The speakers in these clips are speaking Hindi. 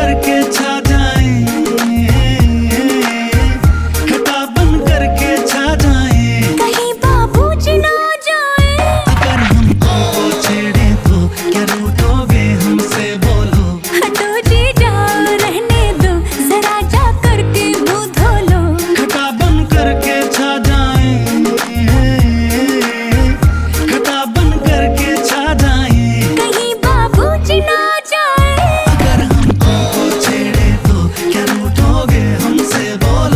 करके छा जाए, खटा बन करके छा जाए, कहीं बाबूजी ना जाए। अगर हम तुमको छेड़े तो क्या रूठोगे हमसे बोलो। हटो जी जाओ रहने दो, जरा जा करके मुंह धो लो। खटा बन करके छा जाए, खटा बन करके छा जाए, कहीं बाबूजी ना जाए। अगर हम तुमको छेड़े तो क्या रूठोगे हमसे बोलो।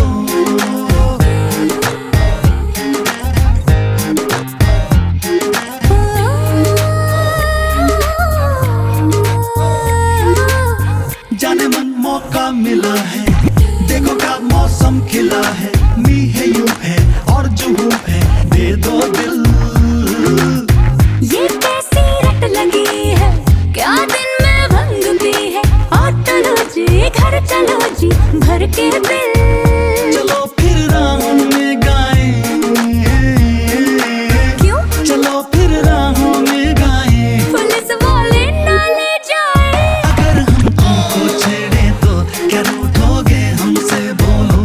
जाने मन मौका मिला है, देखो क्या मौसम खिला है, मी है यूं है और जुहू है, दे दो दिल। ये कैसी रट लगी है, क्या दिन में भंग पी है। और चलो जी घर चलो जी, भर के बिल। चलो फिर राहों में गाएं, क्यों चलो फिर राहों में गाएं, पुलिस वाले ना ले जाए। अगर हम तुमको छेड़े तो क्या रूठोगे हमसे बोलो।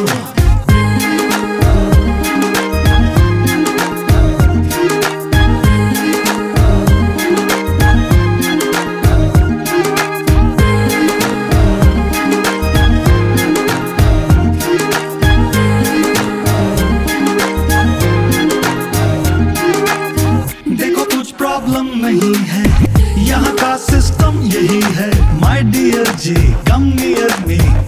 देखो कुछ प्रॉब्लम नहीं है, यहाँ का सिस्टम यही है। माय डियर जी कम नियर मी,